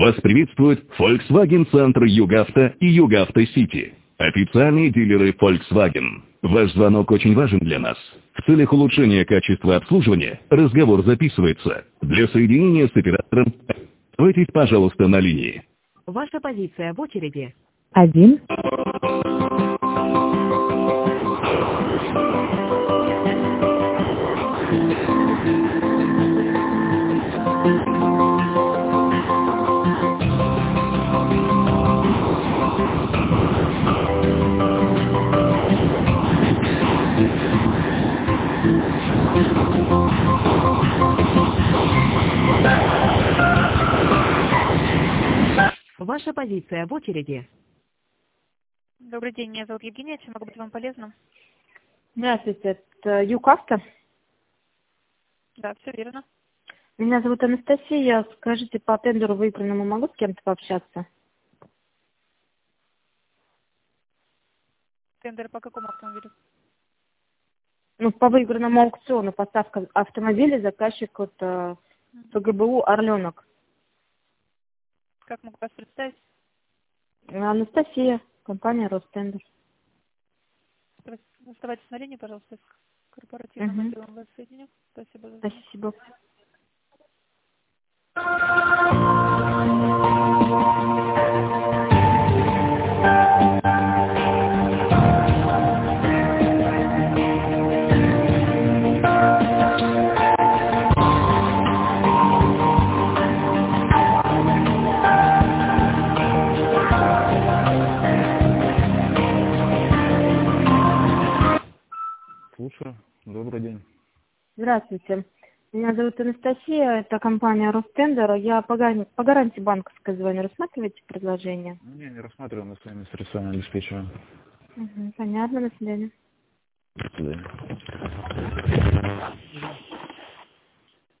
Вас приветствует Volkswagen-центр Югавто и Югавто Сити. Официальные дилеры Volkswagen. Ваш звонок очень важен для нас. В целях улучшения качества обслуживания разговор записывается. Для соединения с оператором оставайтесь, пожалуйста, на линии. Ваша позиция в очереди. 1. Ваша позиция в очереди. Добрый день, меня зовут Евгения, чем могу быть вам полезна? Здравствуйте, это Югавто. Да, все верно. Меня зовут Анастасия. Скажите, по тендеру выигранному могу с кем-то пообщаться? Тендер по какому автомобилю? Ну, по выигранному аукциону поставка автомобиля, заказчик от ФГБУ «Орленок». Как могу вас представить? Анастасия, компания «Ростендер». Оставайтесь на линии, пожалуйста, с корпоративным отделом вас соединю. Спасибо за звонок. Спасибо. Слушаю. Добрый день. Здравствуйте. Меня зовут Анастасия, это компания «Ростендер». Я по гарантии банковской звоню. Рассматриваете предложение? Не рассматриваем, мы своими средствами обеспечиваем. Понятно, до свидания. До свидания.